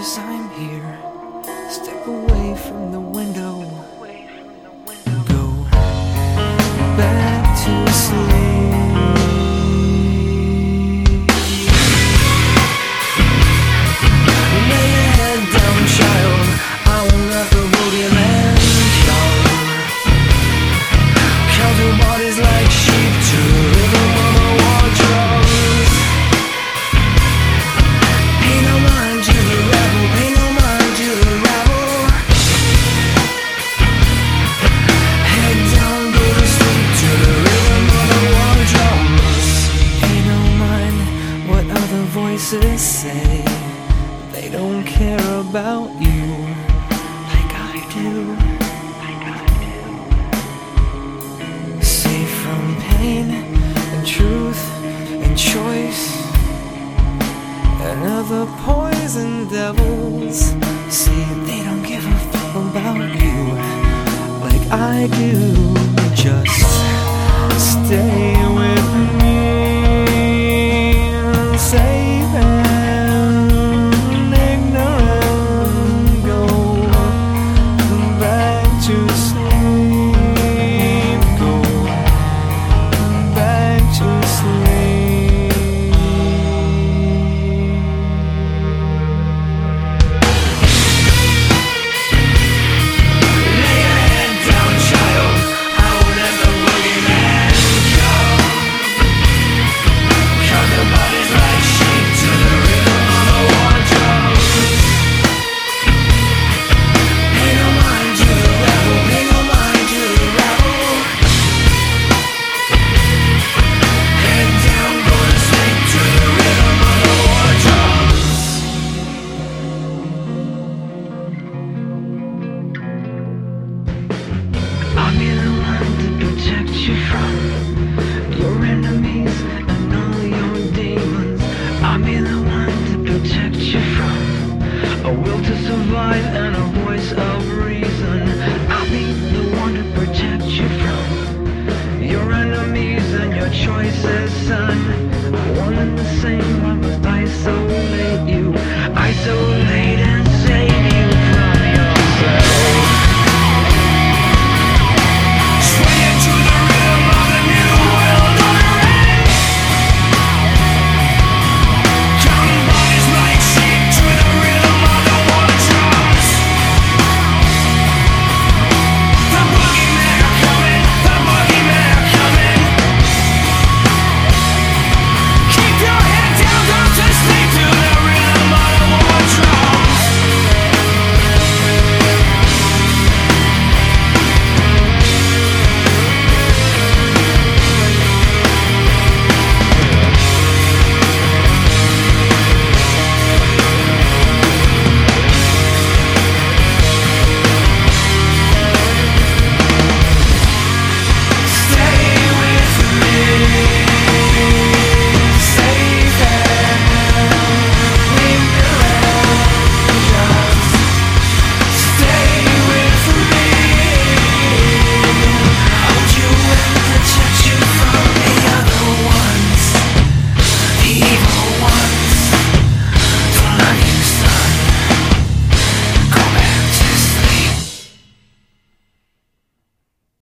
'cause I'm here. Step away from the window. Go back to sleep. Lay your head down, child. I will let the boogie land. Count your bodies like sheep to the rhythm of the war drums. Pay no mind to the rebel, pay no mind to the rebel. Head down, go to sleep to the rhythm of the war drums. Pay no mind what other voices say. They don't care about you like I do. Safe from pain and truth and choice and other poison devils. See, they don't give a fuck about you like I do. Just stay with me, safe and ignorant. Go back to sleep. Go back to sleep. Lay your head down, child. I will let the boogeyman come. Count the bodies like sheep to the rhythm of the war drums. Pay no mind to the rebel, pay no mind to the rebel. Head down, go to sleep to the rhythm of the war drums. I'll be the one to protect you from your enemies and all your demons. I'll be the one to protect you from a will to survive and a voice of reason. I'll be the one to protect you from your enemies and your choices, son.